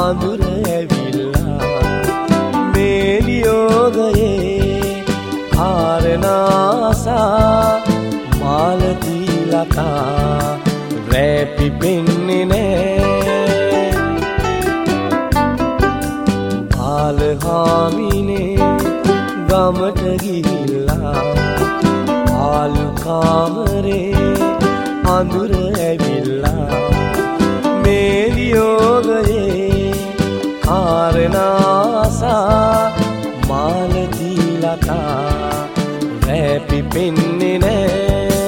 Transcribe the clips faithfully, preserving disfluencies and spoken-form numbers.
අඳුර ඇවිල්ලා මේ වියෝගයේ කාරණාසා මාලතී ලතා රැ පිපෙන්නේ නෑ ආලහාමිනේ ගමට ගිහිල්ලා ආලු කාමරේ අඳුර ඇවිල්ලා මේ වියෝගයේ කාරණාසා මාලතී ලතා රැ පිපෙන්නේ නෑ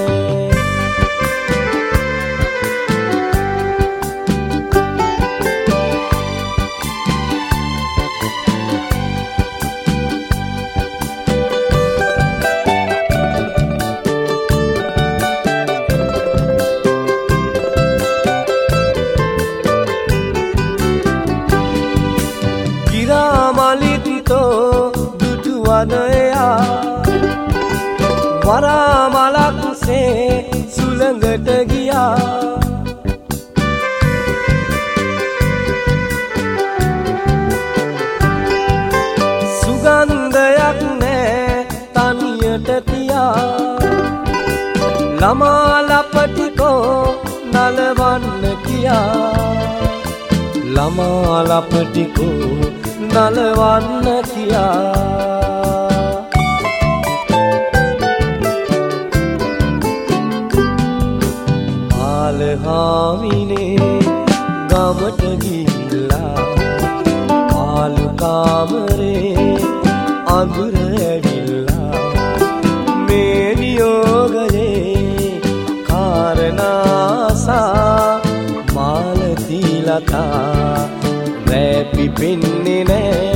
වනයා වරා මලක්සේ සුළඟට ගියා සුගන්ධයක් නෑ තනියට තියා ළමා ලපටිකෝ නලවන්න කියා ළමා ලපටිකෝ නලවන්න කියා ආලහාමිනේ ගමට ගිහිල්ලා ආලු කාමරේ අඳුර ඇවිල්ලා මේ වියෝගයේ කාරණාසා මාලතී ලතා රැ පිපෙන්නේ නෑ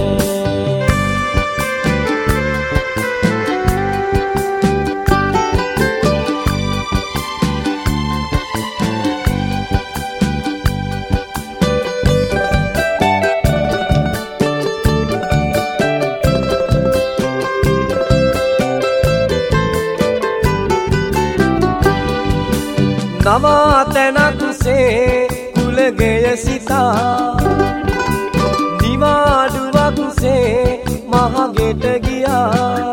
නවා තැනක්සේ කුලගෙය සිතා දිවාඩුවක්සේ මහගෙට ගියා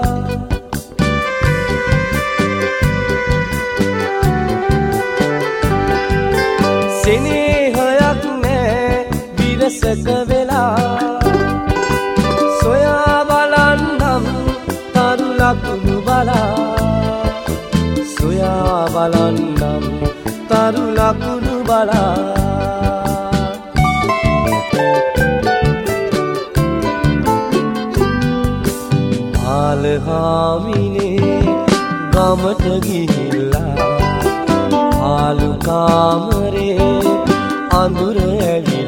සෙනෙහයක් නෑ විරසක වෙලා සොයා බලන්නම් තරු ලකුණු බලා සොයා බලන්නම් තරු ලකුණු බලා ආලහාමිනේ ගමට ගිහිල්ලා ආලු කාමරේ අඳුර ඇවිල්ලා